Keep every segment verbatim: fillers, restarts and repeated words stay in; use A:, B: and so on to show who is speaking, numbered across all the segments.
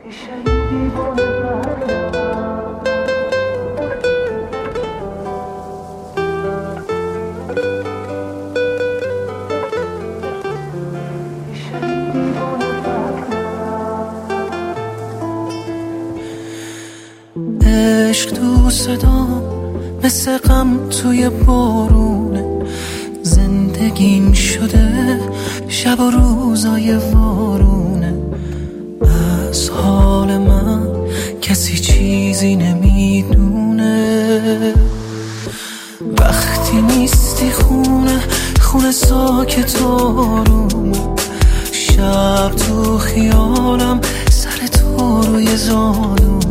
A: عشق تو صدام مثل غم توی بارونه، زندگیم شده شب و روزای وارونه. از حال من کسی چیزی نمیدونه، وقتی نیستی خونه خونه ساکت آرومه. شب تو خیالم سر تو روی زانومه.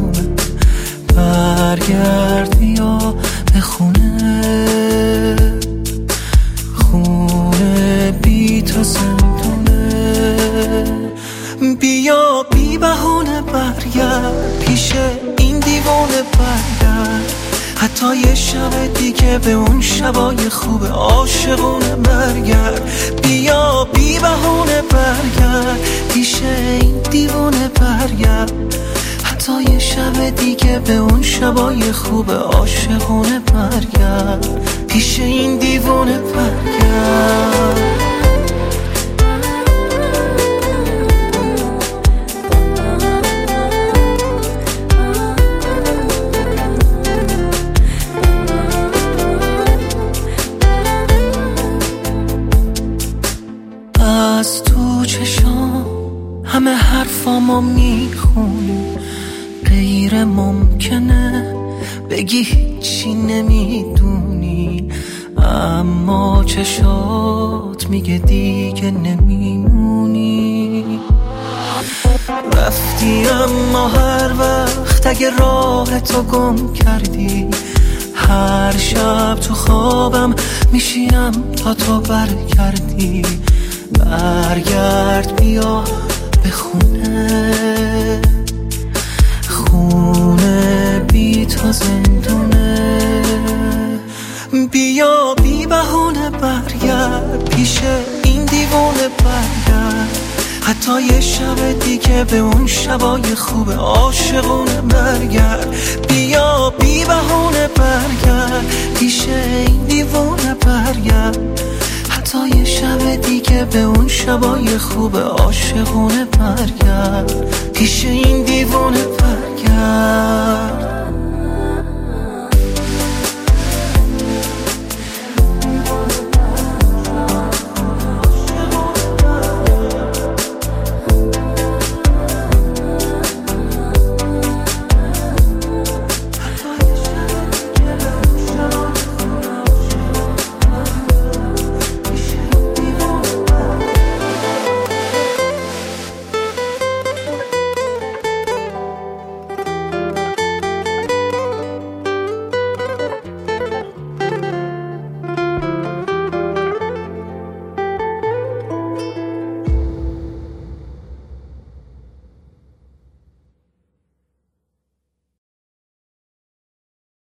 A: برگرد بیا به خونه، خونه بی تو زندونه. بیا بی بهونه برگرد پیش این دیوانه برگرد، حتی یه شب دیگه به اون شبای خوب عاشقونه برگرد. بیا بی بهونه برگرد پیش این دیوانه برگرد، حتی یه شب دیگه به اون شبای خوب عاشقونه برگرد. پیش این دیوانه برگرد. از تو چشام همه حرفامو میخونی، غیر ممکنه بگی هیچی نمیدونی، اما چشات میگه دیگه نمیمونی. رفتی اما هر وقت اگه راه تو گم کردی، هر شب تو خوابم میشینم تا تو برگردی. برگرد بیا به خونه، خونه بی تو زندونه. بیا بی بهونه برگرد پیش این دیوانه برگرد، حتی یه شب دیگه به اون شبای خوب عاشقونه برگرد. بیا بی بهونه برگرد پیش این دیوانه برگرد، حتی یه شب دیگه به اون شبای خوب عاشقونه برگرد. پیش این دیوانه برگرد.